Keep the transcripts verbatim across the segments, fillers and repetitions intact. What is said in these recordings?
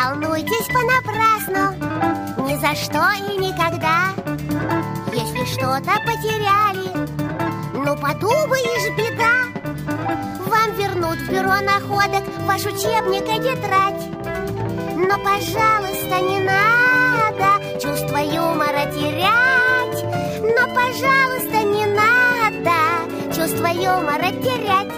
волнуйтесь понапрасну, ни за что и никогда. Если что-то потеряли, ну подумаешь, беда. Вам вернут в бюро находок ваш учебник и тетрадь. Но, пожалуйста, не надо чувство юмора терять. Но, пожалуйста, не надо чувство юмора терять.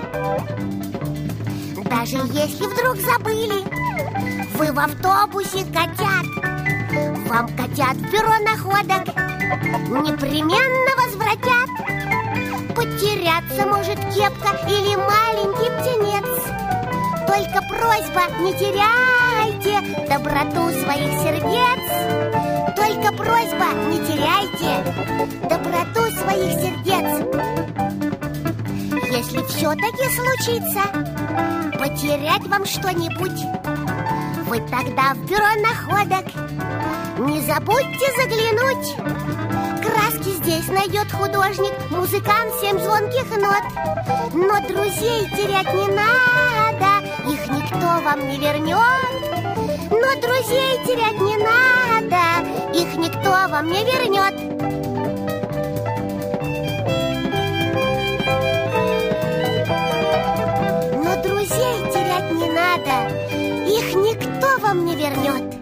Даже если вдруг забыли вы в автобусе котят, вам котят в бюро находок непременно возвратят. Потеряться может кепка или маленький птенец. Только просьба, не теряйте доброту своих сердец. Только просьба, не теряйте доброту своих сердец. Если все-таки случится потерять вам что-нибудь, вы тогда в бюро находок не забудьте заглянуть. Краски здесь найдет художник, музыкант семь звонких нот. Но друзей терять не надо, их никто вам не вернет. Но друзей терять не надо, их никто вам не вернет. Но друзей терять не надо, их никто вам не вернет.